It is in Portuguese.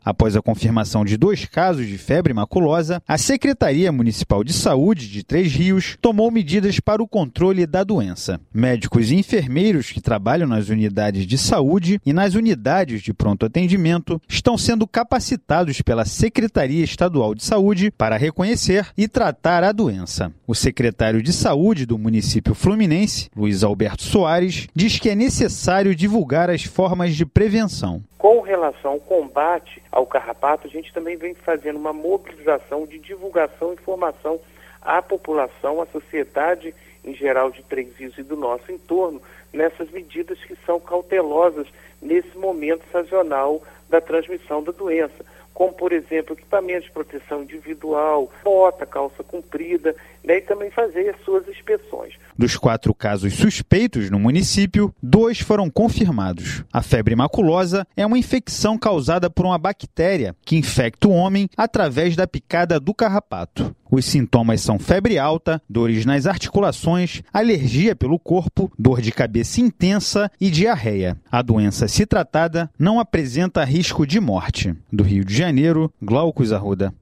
Após a confirmação de 2 casos de febre maculosa, a Secretaria Municipal de Saúde de Três Rios tomou medidas para o controle da doença. Médicos e enfermeiros que trabalham nas unidades de saúde e nas unidades de pronto atendimento estão sendo capacitados pela Secretaria Estadual de Saúde para reconhecer e tratar a doença. O secretário de Saúde do município fluminense, Luiz Alberto Soares, diz que é necessário divulgar as formas de prevenção. Com relação ao combate ao carrapato, a gente também vem fazendo uma mobilização de divulgação e informação à população, à sociedade em geral de Três Rios e do nosso entorno, nessas medidas que são cautelosas nesse momento sazonal da transmissão da doença, como, por exemplo, equipamentos de proteção individual, bota, calça comprida, e também fazer as suas inspeções. Dos 4 casos suspeitos no município, 2 foram confirmados. A febre maculosa é uma infecção causada por uma bactéria que infecta o homem através da picada do carrapato. Os sintomas são febre alta, dores nas articulações, alergia pelo corpo, dor de cabeça intensa e diarreia. A doença, se tratada, não apresenta risco de morte. Do Rio de Janeiro, Glaucus Arruda.